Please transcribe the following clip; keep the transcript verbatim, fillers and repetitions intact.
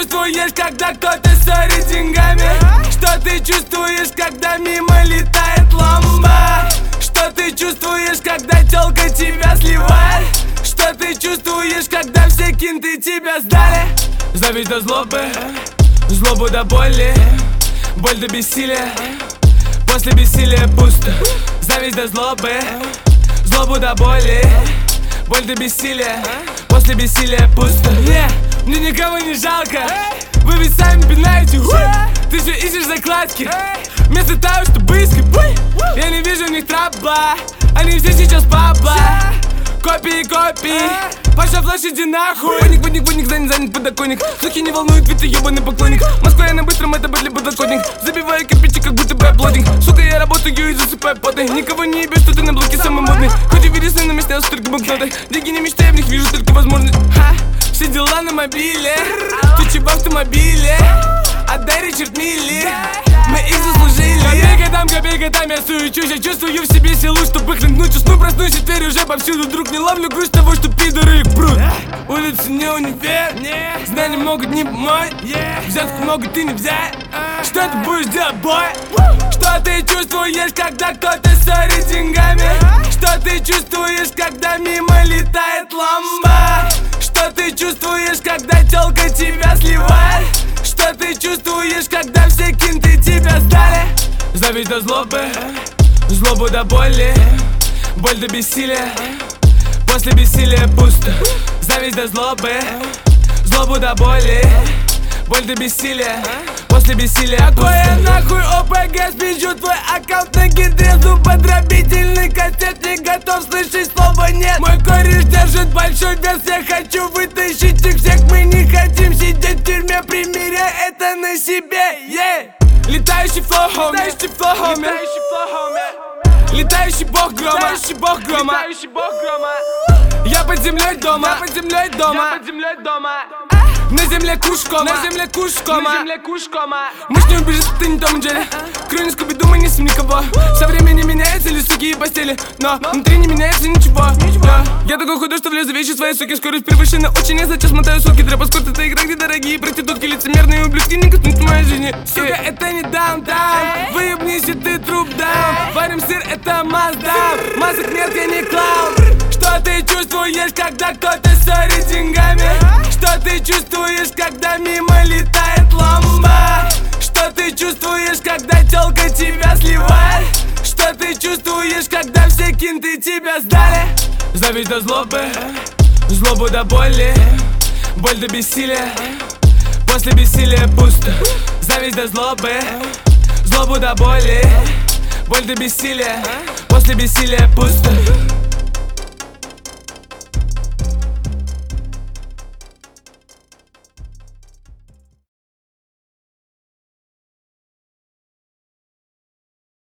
чувствуешь, когда кто-то ссорит деньгами? Что ты чувствуешь, когда мимо летает ламба? Что ты чувствуешь, когда тёлка тебя сливает? Что ты чувствуешь, когда все кинты тебя сдали? Зависть до злобы, злобу до боли, боль до бессилия, после бессилия пусто. Зависть до злобы, злобу до боли, боль до бессилия, после бессилия пусто. yeah, Мне никого не жалко, вы ведь сами пинаете. Ты все ищешь закладки, вместо того, чтобы искать. Я не вижу в них трабла, они все сейчас папа. Копии, копии, Паша, флеш, иди нахуй. Водник, водник, водник, занят, занят подоконник. Слухи не волнуют, ведь ты ебаный поклонник. Москва, я на быстром, это бэдли подлокотник. Забиваю кирпичи, как будто бы аплодинг. Сука, я работаю и засыпаю поты. Никого не ебешь, что ты на блоке самый модный. Хоть и вирусный, но месте только банкноты. Деньги не мечтаю, в них вижу только возможность. Ха, все дела на мобиле, ты в автомобиле. Отдай Ричард Милли, мы их заслужили. Копейка там, копейка там, я суечусь. Я чувствую в себе силу, чтобы хлебнуть. Усну, проснусь, и теперь уже повсюду. Вдруг не ловлю грусть того, что пидоры их прут. Улица не универ, знаний могут не помочь. Взятку могут и не взять. Что ты будешь делать, бой? Что ты чувствуешь, когда кто-то ссорит деньгами? Что ты чувствуешь, когда мимо летает ламба? Что ты чувствуешь, когда тёлка тебя сливает? Что ты чувствуешь, когда все кинты тебя сдали? Зависть до злобы, злобу до боли, боль до бессилия, после бессилия пусто. Зависть до злобы, злобу до боли, боль до бессилия, после бессилия пусто. Какое нахуй ОПГ, спичу твой аккаунт на гидре. Зубодробительный кастет, не готов слышать слова нет. Мой кореш держит большой вес, я хочу вытащить их всех. Мы не хотим сидеть в тюрьме, примеряй это на себе, yeah. Летающий флоу, хоми, летающий флоу, хоми, летающий бог грома, летающий бог грома, летающий бог грома. Я под землей дома, я под землей дома, я под землей дома. На земле кушкома, на земле кушкома, на земле кушкома. Мышь не убежит, ты не Том и Джерри. Кроме Скуби-Ду мы несем никого. Со временем меняются ли суки и постели, но внутри не меняется ничего, ничего. Я такой худой, что влезу в вещи своей суки. Скорость превышена очень, я сейчас мотаю сутки. Трэп-эскорт это игра, где дорогие проститутки. Лицемерные ублюдки не коснутся моей жизни. Сука, это не даунтаун, выебнись и ты труп даун. Варим сыр, это маздаун, масок нет, я не клаун. Что ты чувствуешь, когда кто-то ссорит деньгами? Что ты чувствуешь, когда мимо летает ламба? Что ты чувствуешь, когда тёлка тебя сливает? Что ты чувствуешь, когда все кинты тебя сдали? Зависть до злобы, злобу до боли, боль до бессилия, после бессилия пусто. Зависть до злобы, злобу до боли, боль до бессилия, после бессилия пусто.